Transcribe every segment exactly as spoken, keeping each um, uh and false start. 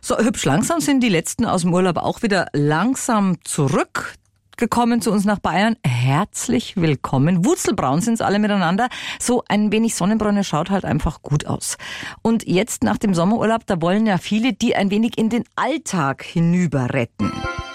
So, hübsch langsam sind die Letzten aus dem Urlaub auch wieder langsam zurückgekommen zu uns nach Bayern. Herzlich willkommen. Wurzelbraun sind's alle miteinander. So ein wenig Sonnenbräune schaut halt einfach gut aus. Und jetzt nach dem Sommerurlaub, da wollen ja viele die ein wenig in den Alltag hinüber retten.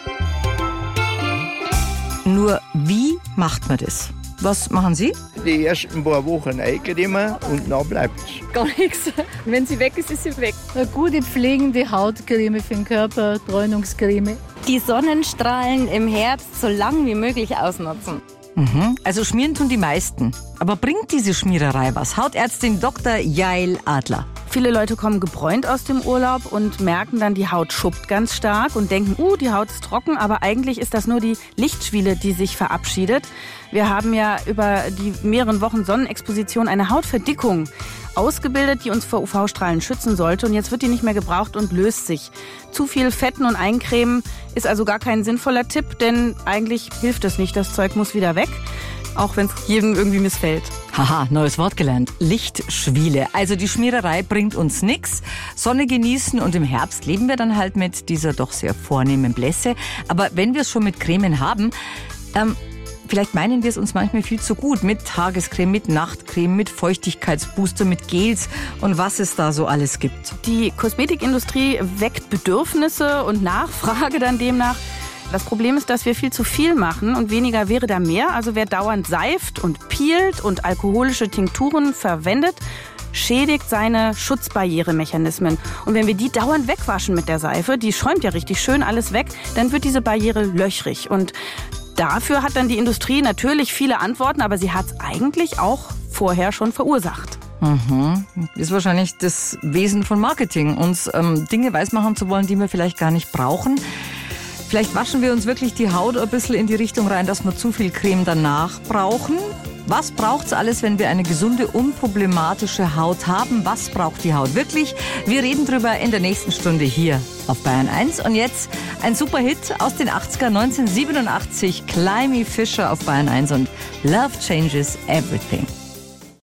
Nur wie macht man das? Was machen Sie? Die ersten paar Wochen eincremen und dann bleibt's. Gar nichts. Wenn sie weg ist, ist sie weg. Eine gute pflegende Hautcreme für den Körper, Bräunungscreme. Die Sonnenstrahlen im Herbst so lang wie möglich ausnutzen. Mhm. Also schmieren tun die meisten. Aber bringt diese Schmiererei was? Hautärztin Doktor Jael Adler. Viele Leute kommen gebräunt aus dem Urlaub und merken dann, die Haut schuppt ganz stark und denken, uh, die Haut ist trocken, aber eigentlich ist das nur die Lichtschwiele, die sich verabschiedet. Wir haben ja über die mehreren Wochen Sonnenexposition eine Hautverdickung ausgebildet, die uns vor U V-Strahlen schützen sollte, und jetzt wird die nicht mehr gebraucht und löst sich. Zu viel Fetten und Eincremen ist also gar kein sinnvoller Tipp, denn eigentlich hilft es nicht, das Zeug muss wieder weg. Auch wenn es jedem irgendwie missfällt. Haha, neues Wort gelernt. Lichtschwiele. Also die Schmiererei bringt uns nichts. Sonne genießen und im Herbst leben wir dann halt mit dieser doch sehr vornehmen Blässe. Aber wenn wir es schon mit Cremen haben, ähm, vielleicht meinen wir es uns manchmal viel zu gut. Mit Tagescreme, mit Nachtcreme, mit Feuchtigkeitsbooster, mit Gels und was es da so alles gibt. Die Kosmetikindustrie weckt Bedürfnisse und Nachfrage dann demnach. Das Problem ist, dass wir viel zu viel machen und weniger wäre da mehr. Also wer dauernd seift und peelt und alkoholische Tinkturen verwendet, schädigt seine Schutzbarrieremechanismen. Und wenn wir die dauernd wegwaschen mit der Seife, die schäumt ja richtig schön alles weg, dann wird diese Barriere löchrig. Und dafür hat dann die Industrie natürlich viele Antworten, aber sie hat es eigentlich auch vorher schon verursacht. Mhm. Ist wahrscheinlich das Wesen von Marketing, uns ähm, Dinge weismachen zu wollen, die wir vielleicht gar nicht brauchen. Vielleicht waschen wir uns wirklich die Haut ein bisschen in die Richtung rein, dass wir zu viel Creme danach brauchen. Was braucht's alles, wenn wir eine gesunde, unproblematische Haut haben? Was braucht die Haut wirklich? Wir reden drüber in der nächsten Stunde hier auf Bayern eins. Und jetzt ein super Hit aus den achtziger, neunzehnhundertsiebenundachtzig, Climie Fisher auf Bayern eins und Love Changes Everything.